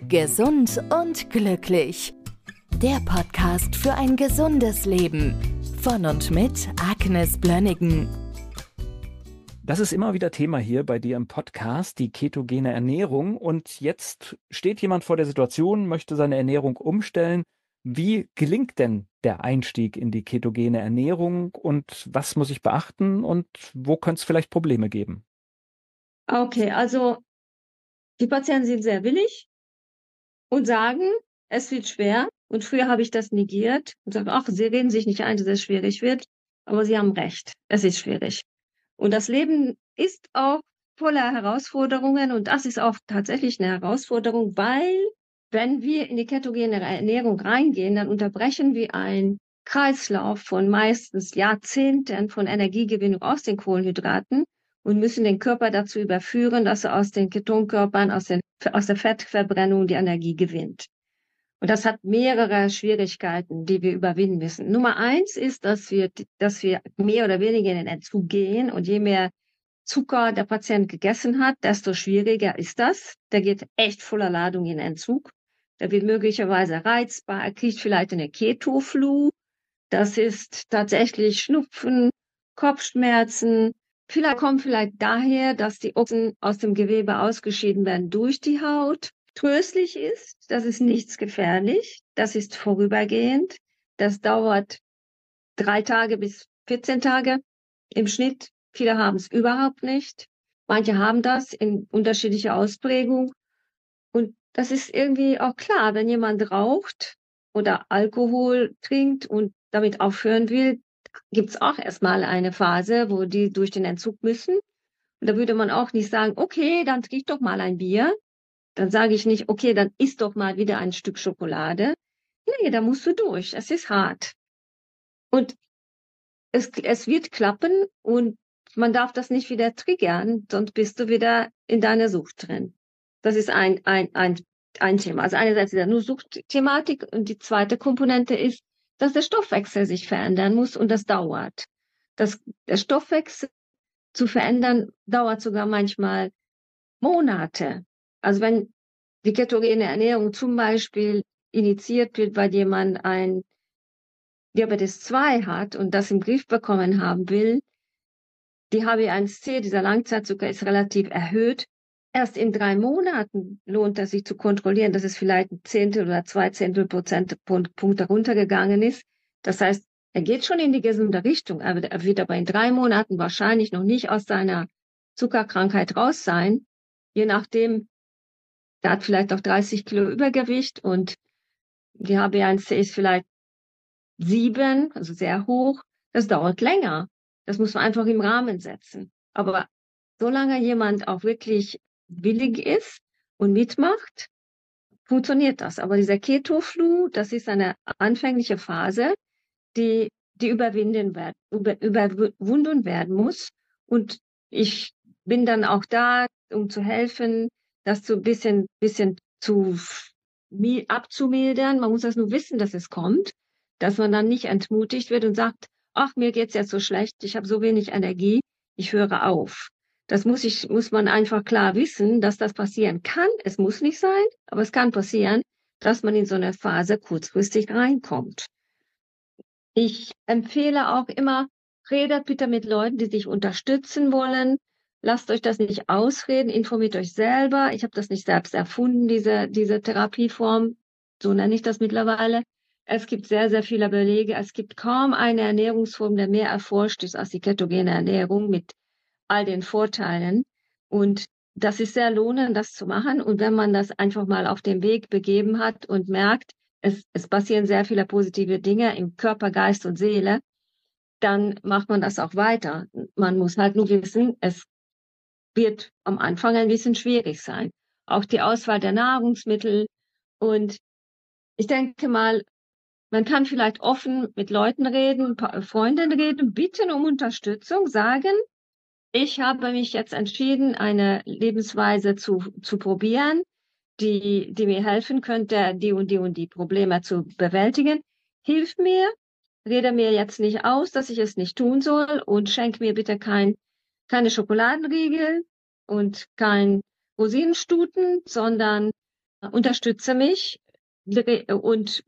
Gesund und glücklich. Der Podcast für ein gesundes Leben. Von und mit Agnes Blönnigan. Das ist immer wieder Thema hier bei dir im Podcast, die ketogene Ernährung. Und jetzt steht jemand vor der Situation, möchte seine Ernährung umstellen. Wie gelingt denn der Einstieg in die ketogene Ernährung und was muss ich beachten und wo könnte es vielleicht Probleme geben? Okay, also die Patienten sind sehr willig und sagen, es wird schwer. Und früher habe ich das negiert und gesagt, ach, Sie reden sich nicht ein, dass es schwierig wird. Aber Sie haben recht, es ist schwierig. Und das Leben ist auch voller Herausforderungen und das ist auch tatsächlich eine Herausforderung, weil wenn wir in die ketogene Ernährung reingehen, dann unterbrechen wir einen Kreislauf von meistens Jahrzehnten von Energiegewinnung aus den Kohlenhydraten und müssen den Körper dazu überführen, dass er aus den Ketonkörpern, aus der Fettverbrennung die Energie gewinnt. Und das hat mehrere Schwierigkeiten, die wir überwinden müssen. Nummer eins ist, dass wir mehr oder weniger in den Entzug gehen. Und je mehr Zucker der Patient gegessen hat, desto schwieriger ist das. Der geht echt voller Ladung in den Entzug. Der wird möglicherweise reizbar. Er kriegt vielleicht eine Keto-Flu. Das ist tatsächlich Schnupfen, Kopfschmerzen. Kommt vielleicht daher, dass die Ochsen aus dem Gewebe ausgeschieden werden durch die Haut. Tröstlich ist, das ist nichts gefährlich, das ist vorübergehend, das dauert 3 Tage bis 14 Tage im Schnitt. Viele haben es überhaupt nicht, manche haben das in unterschiedlicher Ausprägung und das ist irgendwie auch klar, wenn jemand raucht oder Alkohol trinkt und damit aufhören will, gibt es auch erstmal eine Phase, wo die durch den Entzug müssen und da würde man auch nicht sagen, okay, dann trink doch mal ein Bier. Dann sage ich nicht, okay, dann isst doch mal wieder ein Stück Schokolade. Nee, da musst du durch. Es ist hart. Und es wird klappen und man darf das nicht wieder triggern, sonst bist du wieder in deiner Sucht drin. Das ist ein Thema. Also einerseits ist ja nur Suchtthematik und die zweite Komponente ist, dass der Stoffwechsel sich verändern muss und das dauert. Der Stoffwechsel zu verändern dauert sogar manchmal Monate. Also wenn die ketogene Ernährung zum Beispiel initiiert wird, weil jemand ein Diabetes 2 hat und das im Griff bekommen haben will, die HbA1c, dieser Langzeitzucker, ist relativ erhöht. Erst in 3 Monaten lohnt es sich zu kontrollieren, dass es vielleicht ein Zehntel oder 2 Zehntel Prozentpunkte runtergegangen ist. Das heißt, er geht schon in die gesunde Richtung, er wird aber in 3 Monaten wahrscheinlich noch nicht aus seiner Zuckerkrankheit raus sein. Je nachdem, der hat vielleicht auch 30 Kilo Übergewicht und die HbA1c ist vielleicht 7, also sehr hoch. Das dauert länger. Das muss man einfach im Rahmen setzen. Aber solange jemand auch wirklich willig ist und mitmacht, funktioniert das. Aber dieser Keto-Flu, das ist eine anfängliche Phase, die überwunden werden muss. Und ich bin dann auch da, um zu helfen, das so ein bisschen abzumildern. Man muss das nur wissen, dass es kommt, dass man dann nicht entmutigt wird und sagt, ach, mir geht's jetzt so schlecht, ich habe so wenig Energie, ich höre auf. Das muss man einfach klar wissen, dass das passieren kann. Es muss nicht sein, aber es kann passieren, dass man in so eine Phase kurzfristig reinkommt. Ich empfehle auch immer, redet bitte mit Leuten, die sich unterstützen wollen. Lasst euch das nicht ausreden, informiert euch selber. Ich habe das nicht selbst erfunden, diese Therapieform. So nenne ich das mittlerweile. Es gibt sehr, sehr viele Belege. Es gibt kaum eine Ernährungsform, der mehr erforscht ist als die ketogene Ernährung mit all den Vorteilen. Und das ist sehr lohnend, das zu machen. Und wenn man das einfach mal auf den Weg begeben hat und merkt, es passieren sehr viele positive Dinge im Körper, Geist und Seele, dann macht man das auch weiter. Man muss halt nur wissen, es wird am Anfang ein bisschen schwierig sein. Auch die Auswahl der Nahrungsmittel. Und ich denke mal, man kann vielleicht offen mit Leuten reden, Freunden reden, bitten um Unterstützung, sagen, ich habe mich jetzt entschieden, eine Lebensweise zu probieren, die mir helfen könnte, die und die Probleme zu bewältigen. Hilf mir, rede mir jetzt nicht aus, dass ich es nicht tun soll und schenk mir bitte keine Schokoladenriegel und kein Rosinenstuten, sondern unterstütze mich und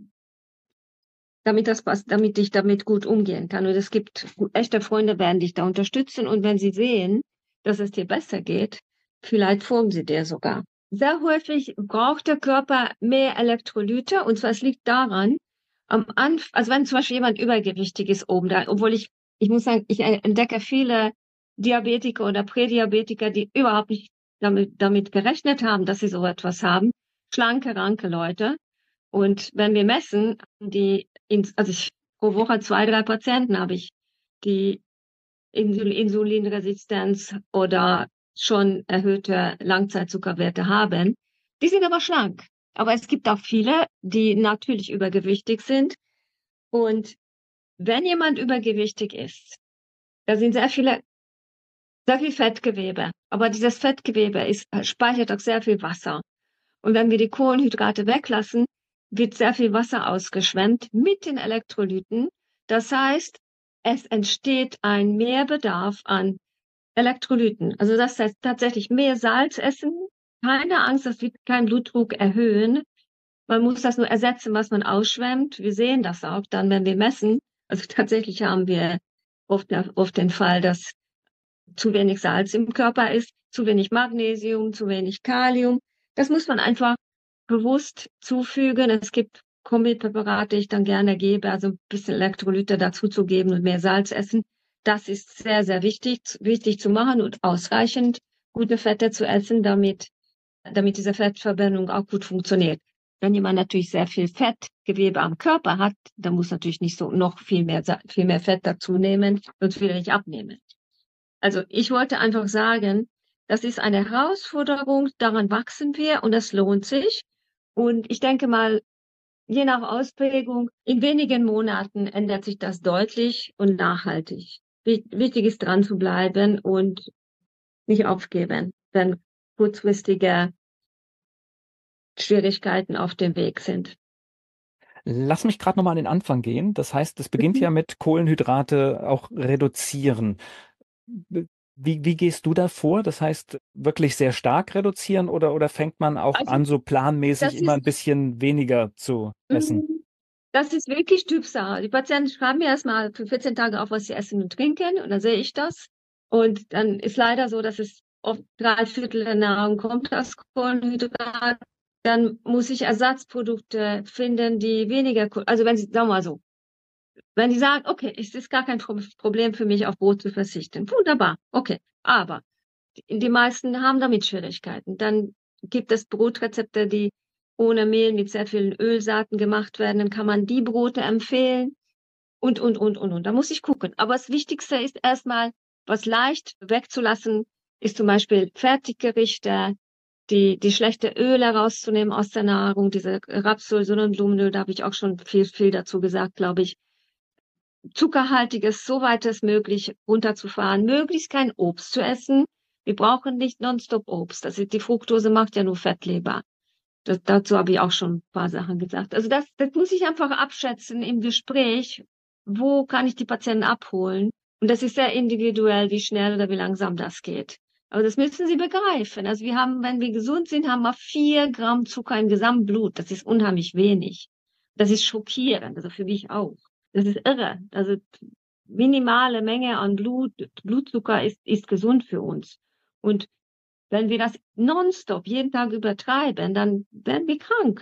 damit ich damit gut umgehen kann. Und es gibt echte Freunde, werden dich da unterstützen. Und wenn sie sehen, dass es dir besser geht, vielleicht folgen sie dir sogar. Sehr häufig braucht der Körper mehr Elektrolyte. Und zwar, es liegt daran, also wenn zum Beispiel jemand übergewichtig ist oben da, obwohl ich muss sagen, ich entdecke viele Diabetiker oder Prädiabetiker, die überhaupt nicht damit gerechnet haben, dass sie so etwas haben. Schlanke, ranke Leute. Und wenn wir messen, pro Woche 2, 3 Patienten habe ich, die Insulinresistenz oder schon erhöhte Langzeitzuckerwerte haben. Die sind aber schlank. Aber es gibt auch viele, die natürlich übergewichtig sind. Und wenn jemand übergewichtig ist, da sind sehr viel Fettgewebe. Aber dieses Fettgewebe speichert auch sehr viel Wasser. Und wenn wir die Kohlenhydrate weglassen, wird sehr viel Wasser ausgeschwemmt mit den Elektrolyten. Das heißt, es entsteht ein Mehrbedarf an Elektrolyten. Also das heißt tatsächlich mehr Salz essen. Keine Angst, das wird keinen Blutdruck erhöhen. Man muss das nur ersetzen, was man ausschwemmt. Wir sehen das auch dann, wenn wir messen. Also tatsächlich haben wir oft den Fall, dass zu wenig Salz im Körper ist, zu wenig Magnesium, zu wenig Kalium. Das muss man einfach bewusst zufügen. Es gibt Kombipräparate, die ich dann gerne gebe, also ein bisschen Elektrolyte dazu zu geben und mehr Salz essen. Das ist sehr, sehr wichtig zu machen und ausreichend gute Fette zu essen, damit diese Fettverbrennung auch gut funktioniert. Wenn jemand natürlich sehr viel Fettgewebe am Körper hat, dann muss natürlich nicht so noch viel mehr Fett dazu nehmen, sonst will er nicht abnehmen. Also ich wollte einfach sagen, das ist eine Herausforderung, daran wachsen wir und es lohnt sich. Und ich denke mal, je nach Ausprägung, in wenigen Monaten ändert sich das deutlich und nachhaltig. Wichtig ist dran zu bleiben und nicht aufgeben, wenn kurzfristige Schwierigkeiten auf dem Weg sind. Lass mich gerade nochmal an den Anfang gehen. Das heißt, es beginnt ja mit Kohlenhydrate auch reduzieren. Wie gehst du da vor? Das heißt, wirklich sehr stark reduzieren oder fängt man auch Also an, so planmäßig das immer ein ist, bisschen weniger zu essen? das ist wirklich Typsache. Die Patienten schreiben mir erstmal für 14 Tage auf, was sie essen und trinken, und dann sehe ich das. Und dann ist leider so, dass es oft 3/4 der Nahrung kommt aus Kohlenhydrat. Dann muss ich Ersatzprodukte finden, die weniger, also wenn sie, sagen wir mal so, wenn sie sagen, okay, es ist gar kein Problem für mich, auf Brot zu verzichten. Wunderbar, okay. Aber die meisten haben damit Schwierigkeiten. Dann gibt es Brotrezepte, die ohne Mehl mit sehr vielen Ölsaaten gemacht werden. Dann kann man die Brote empfehlen und. Da muss ich gucken. Aber das Wichtigste ist erstmal, was leicht wegzulassen, ist zum Beispiel Fertiggerichte, die schlechte Öle rauszunehmen aus der Nahrung, diese Rapsöl, Sonnenblumenöl, da habe ich auch schon viel dazu gesagt, glaube ich. Zuckerhaltiges, soweit es möglich, runterzufahren, möglichst kein Obst zu essen. Wir brauchen nicht nonstop Obst. Die Fructose macht ja nur Fettleber. Dazu habe ich auch schon ein paar Sachen gesagt. Also das muss ich einfach abschätzen im Gespräch. Wo kann ich die Patienten abholen? Und das ist sehr individuell, wie schnell oder wie langsam das geht. Aber das müssen Sie begreifen. Also wenn wir gesund sind, haben wir 4 Gramm Zucker im Gesamtblut. Das ist unheimlich wenig. Das ist schockierend. Also für mich auch. Das ist irre. Also minimale Menge an Blutzucker ist gesund für uns. Und wenn wir das nonstop jeden Tag übertreiben, dann werden wir krank.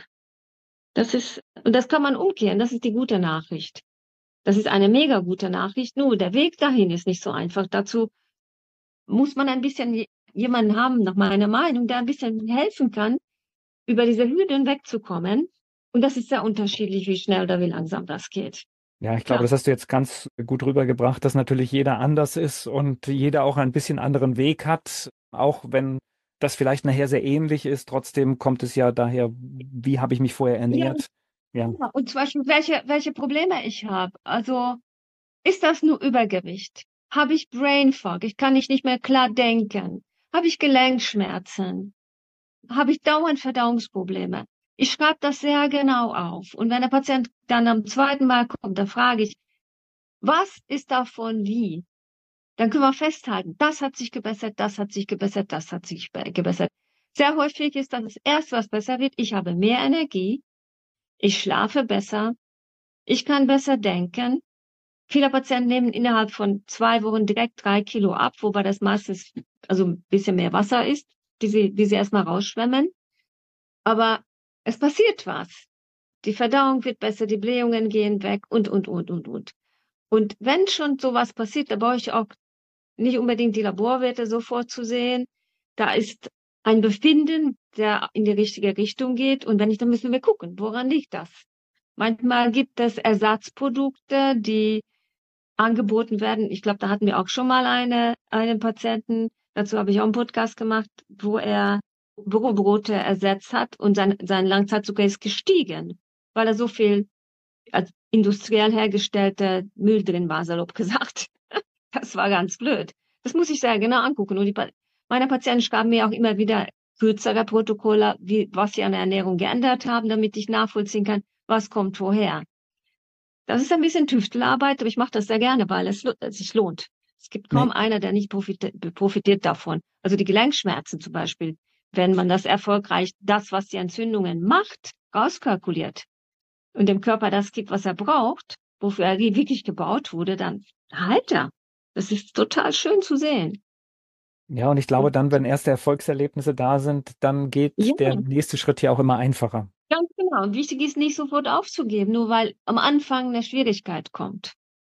Und das kann man umkehren. Das ist die gute Nachricht. Das ist eine mega gute Nachricht. Nur der Weg dahin ist nicht so einfach. Dazu muss man ein bisschen jemanden haben, nach meiner Meinung, der ein bisschen helfen kann, über diese Hürden wegzukommen. Und das ist sehr unterschiedlich, wie schnell oder wie langsam das geht. Ja, ich glaube, Klar. das hast du jetzt ganz gut rübergebracht, dass natürlich jeder anders ist und jeder auch ein bisschen anderen Weg hat, auch wenn das vielleicht nachher sehr ähnlich ist. Trotzdem kommt es ja daher, wie habe ich mich vorher Ja, ernährt? Ja, und zum Beispiel, welche Probleme ich habe. Also, ist das nur Übergewicht? Habe ich Brain Fog? Ich kann nicht mehr klar denken. Habe ich Gelenkschmerzen? Habe ich dauernd Verdauungsprobleme? Ich schreibe das sehr genau auf. Und wenn der Patient dann am zweiten Mal kommt, dann frage ich, was ist davon wie? Dann können wir festhalten, das hat sich gebessert, das hat sich gebessert, das hat sich gebessert. Sehr häufig ist das erste, was besser wird. Ich habe mehr Energie, ich schlafe besser, ich kann besser denken. Viele Patienten nehmen innerhalb von 2 Wochen direkt 3 Kilo ab, wobei das meistens also ein bisschen mehr Wasser ist, die sie erstmal rausschwemmen. Aber es passiert was. Die Verdauung wird besser, die Blähungen gehen weg und. Und wenn schon sowas passiert, da brauche ich auch nicht unbedingt die Laborwerte sofort zu sehen. Da ist ein Befinden, der in die richtige Richtung geht. Und wenn nicht, dann müssen wir gucken, woran liegt das? Manchmal gibt es Ersatzprodukte, die angeboten werden. Ich glaube, da hatten wir auch schon mal einen Patienten. Dazu habe ich auch einen Podcast gemacht, wo er Bürobrote ersetzt hat und sein Langzeitzucker ist gestiegen, weil er so viel als industriell hergestellter Müll drin war, salopp gesagt. Das war ganz blöd. Das muss ich sehr genau angucken. Und meine Patienten schreiben mir auch immer wieder kürzere Protokolle, was sie an der Ernährung geändert haben, damit ich nachvollziehen kann, was kommt woher. Das ist ein bisschen Tüftelarbeit, aber ich mache das sehr gerne, weil es sich lohnt. Es gibt kaum Nee. einer, der nicht profitiert davon. Also die Gelenkschmerzen zum Beispiel, wenn man das erfolgreich, das, was die Entzündungen macht, rauskalkuliert und dem Körper das gibt, was er braucht, wofür er wirklich gebaut wurde, dann halt er. Das ist total schön zu sehen. Ja, und ich glaube dann, wenn erste Erfolgserlebnisse da sind, dann Ja, geht der nächste Schritt ja auch immer einfacher. ganz genau. Und wichtig ist nicht sofort aufzugeben, nur weil am Anfang eine Schwierigkeit kommt.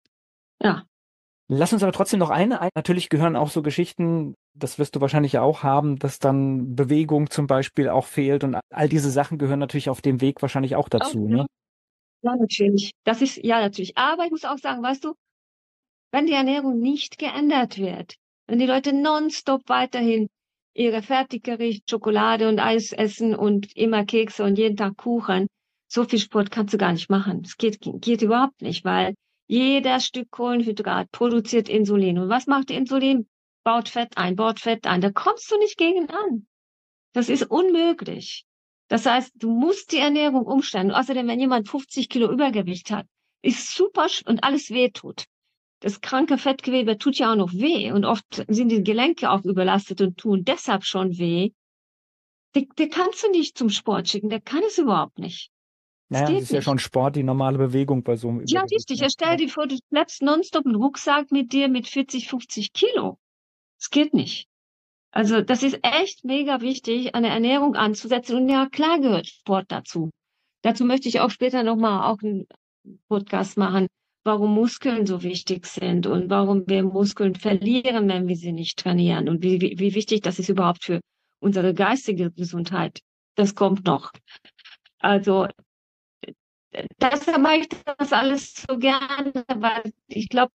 Ja. Lass uns aber trotzdem noch natürlich gehören auch so Geschichten, das wirst du wahrscheinlich ja auch haben, dass dann Bewegung zum Beispiel auch fehlt und all diese Sachen gehören natürlich auf dem Weg wahrscheinlich auch dazu, Okay. ne? Ja, natürlich. Das ist, ja, natürlich. Aber ich muss auch sagen, weißt du, wenn die Ernährung nicht geändert wird, wenn die Leute nonstop weiterhin ihre Fertiggericht, Schokolade und Eis essen und immer Kekse und jeden Tag Kuchen, so viel Sport kannst du gar nicht machen. Das geht überhaupt nicht, weil jeder Stück Kohlenhydrat produziert Insulin. Und was macht Insulin? Baut Fett ein, baut Fett ein. Da kommst du nicht gegen an. Das ist unmöglich. Das heißt, du musst die Ernährung umstellen. Und außerdem, wenn jemand 50 Kilo Übergewicht hat, ist super und alles wehtut. Das kranke Fettgewebe tut ja auch noch weh und oft sind die Gelenke auch überlastet und tun deshalb schon weh. Der kannst du nicht zum Sport schicken, der kann es überhaupt nicht. Es Naja, es geht ist ja nicht. schon Sport, die normale Bewegung bei so einem Ja, Übergewicht. richtig. Ne? Ja, stell dir vor, du schleppst nonstop einen Rucksack mit dir mit 40, 50 Kilo. Es geht nicht. Also das ist echt mega wichtig, eine Ernährung anzusetzen. Und ja, klar gehört Sport dazu. Dazu möchte ich auch später nochmal auch einen Podcast machen, warum Muskeln so wichtig sind und warum wir Muskeln verlieren, wenn wir sie nicht trainieren und wie wichtig das ist überhaupt für unsere geistige Gesundheit. Das kommt noch. Also deshalb mache ich das alles so gerne, weil ich glaube,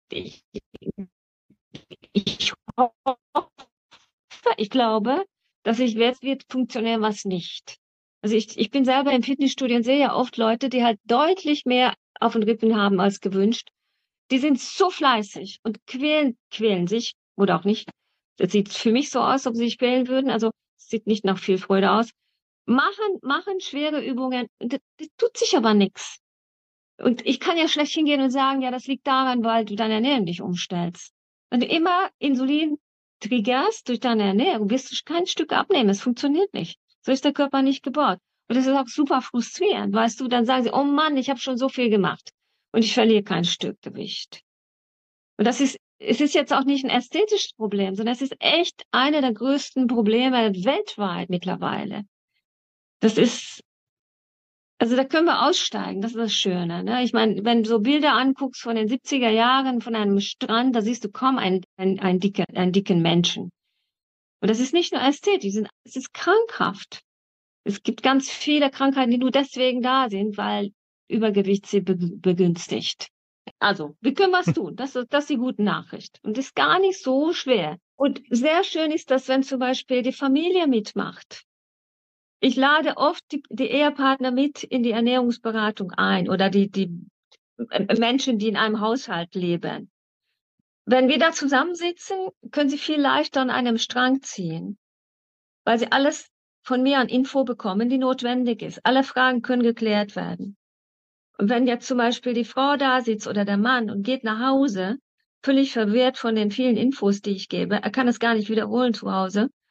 ich hoffe, ich glaube, dass ich jetzt wird funktionieren, was nicht. Also ich bin selber im Fitnessstudio und sehe ja oft Leute, die halt deutlich mehr auf den Rippen haben als gewünscht. Die sind so fleißig und quälen sich oder auch nicht. Das sieht für mich so aus, ob sie sich quälen würden. Also es sieht nicht nach viel Freude aus. Machen schwere Übungen. Das tut sich aber nichts. Und ich kann ja schlecht hingehen und sagen, ja, das liegt daran, weil du deine Ernährung nicht umstellst. Wenn du immer Insulin triggerst durch deine Ernährung, wirst du kein Stück abnehmen. Es funktioniert nicht. So ist der Körper nicht gebaut. Und das ist auch super frustrierend, weißt du, dann sagen sie, oh Mann, ich habe schon so viel gemacht und ich verliere kein Stück Gewicht. Und es ist jetzt auch nicht ein ästhetisches Problem, sondern es ist echt eine der größten Probleme weltweit mittlerweile. Das ist, also da können wir aussteigen, das ist das Schöne, ne? Ich meine, wenn du so Bilder anguckst von den 70er Jahren von einem Strand, da siehst du kaum einen dicken Menschen. Und das ist nicht nur Ästhetik, es ist krankhaft. Es gibt ganz viele Krankheiten, die nur deswegen da sind, weil Übergewicht sie begünstigt. Also, wir können was tun. Das ist die gute Nachricht. Und ist gar nicht so schwer. Und sehr schön ist das, wenn zum Beispiel die Familie mitmacht. Ich lade oft die Ehepartner mit in die Ernährungsberatung ein oder die Menschen, die in einem Haushalt leben. Wenn wir da zusammensitzen, können sie viel leichter an einem Strang ziehen, weil sie alles von mir an Info bekommen, die notwendig ist. Alle Fragen können geklärt werden. Und wenn jetzt zum Beispiel die Frau da sitzt oder der Mann und geht nach Hause, völlig verwirrt von den vielen Infos, die ich gebe, er kann es gar nicht wiederholen zu Hause,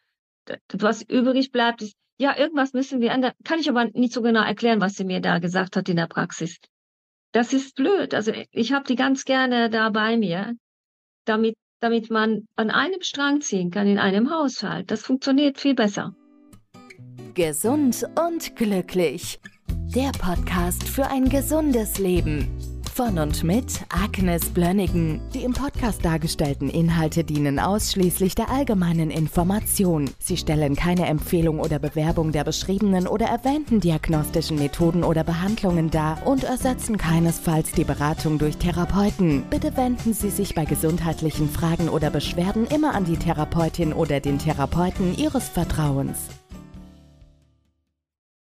Was übrig bleibt, ist, ja, irgendwas müssen wir ändern. Kann ich aber nicht so genau erklären, was sie mir da gesagt hat in der Praxis. Das ist blöd. Also ich habe die ganz gerne da bei mir, damit man an einem Strang ziehen kann in einem Haushalt. Das funktioniert viel besser. Gesund und glücklich. Der Podcast für ein gesundes Leben. Von und mit Agnes Blönnigen. Die im Podcast dargestellten Inhalte dienen ausschließlich der allgemeinen Information. Sie stellen keine Empfehlung oder Bewerbung der beschriebenen oder erwähnten diagnostischen Methoden oder Behandlungen dar und ersetzen keinesfalls die Beratung durch Therapeuten. Bitte wenden Sie sich bei gesundheitlichen Fragen oder Beschwerden immer an die Therapeutin oder den Therapeuten Ihres Vertrauens.